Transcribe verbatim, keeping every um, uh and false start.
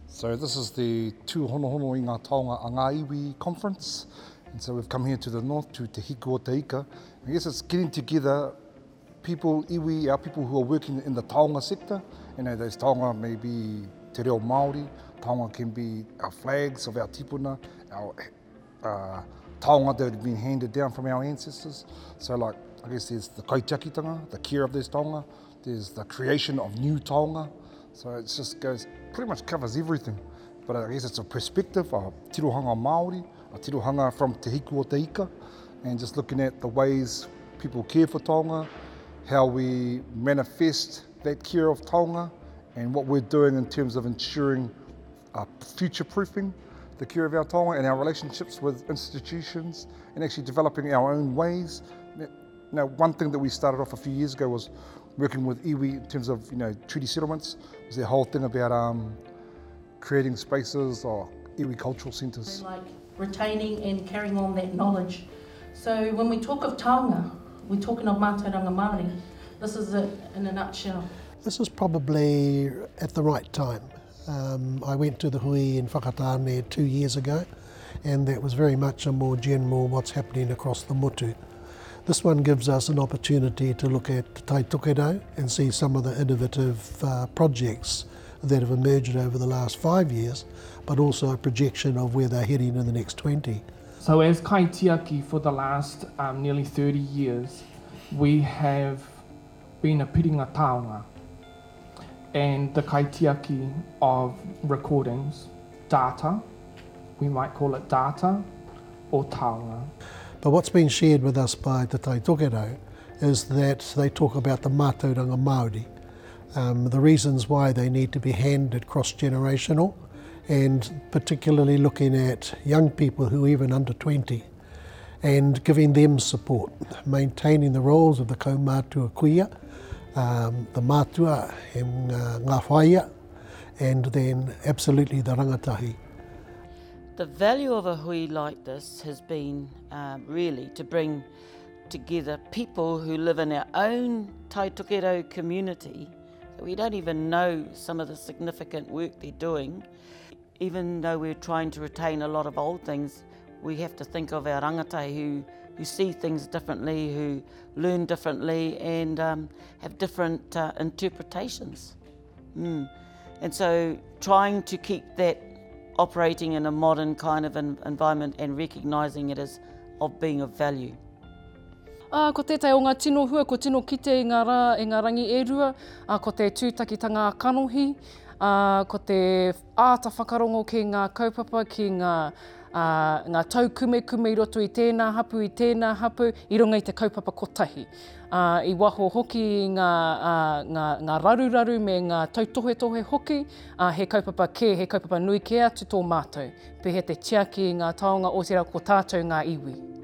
So this is the Tūhonohono i ngā taonga a ngā iwi conference. And so we've come here to the north, to Te Hiku o Te Ika. I guess it's getting together people, iwi, our people who are working in the taonga sector. You know, those taonga may be te reo Māori, taonga can be our flags of our tipuna, our uh, taonga that have been handed down from our ancestors. So like, I guess there's the kaitiakitanga, the care of those taonga, there's the creation of new taonga. So it just goes, pretty much covers everything. But I guess it's a perspective of tirohanga Māori, a tirohanga from Te Hiku o Te Ika, and just looking at the ways people care for taonga, how we manifest that care of taonga, and what we're doing in terms of ensuring uh, future-proofing the care of our taonga and our relationships with institutions, and actually developing our own ways. Now, one thing that we started off a few years ago was working with iwi in terms of, you know, treaty settlements. Was their whole thing about um, creating spaces or iwi cultural centres. Like retaining and carrying on that knowledge. So when we talk of taonga, we're talking of mātauranga Māori. This is it in a nutshell. This is probably at the right time. Um, I went to the hui in Whakatāne two years ago, and that was very much a more general what's happening across the motu. This one gives us an opportunity to look at Tai Tokerau and see some of the innovative uh, projects that have emerged over the last five years, but also a projection of where they're heading in the next twenty. So as kaitiaki for the last um, nearly thirty years, we have been a piringa taonga, and the kaitiaki of recordings, data, we might call it data, or taonga. But what's been shared with us by Te Tai Tokerau is that they talk about the mātauranga Māori, um, the reasons why they need to be handed cross-generational, and particularly looking at young people who are even under twenty, and giving them support, maintaining the roles of the kaumātua kuia, um, the mātua and uh, ngā whaia, and then absolutely the rangatahi. The value of a hui like this has been um, really to bring together people who live in our own Tai Tokerau community. So we don't even know some of the significant work they're doing. Even though we're trying to retain a lot of old things, we have to think of our rangatahi who, who see things differently, who learn differently, and um, have different uh, interpretations. Mm. And so trying to keep that operating in a modern kind of an environment and recognising it as of being of value. Uh, ko tētai o ngā tino hua, ko tino kite i ngā, rā, i ngā rangi e rua, uh, ko te tūtakitanga kanohi, uh, ko te āta whakarongo ki ngā kaupapa, ki ngā, uh, ngā taukume kume i roto i tēnā hapu, i tēnā hapu, i runga i te kaupapa kotahi. Uh, I waho hoki ngā, uh, ngā, ngā raruraru me ngā tautohe-tohe hoki, uh, he kaupapa kē, he kaupapa nui kē atu tō mātou. Pe he te tiaki i ngā taonga o te rā ko tātou ngā iwi.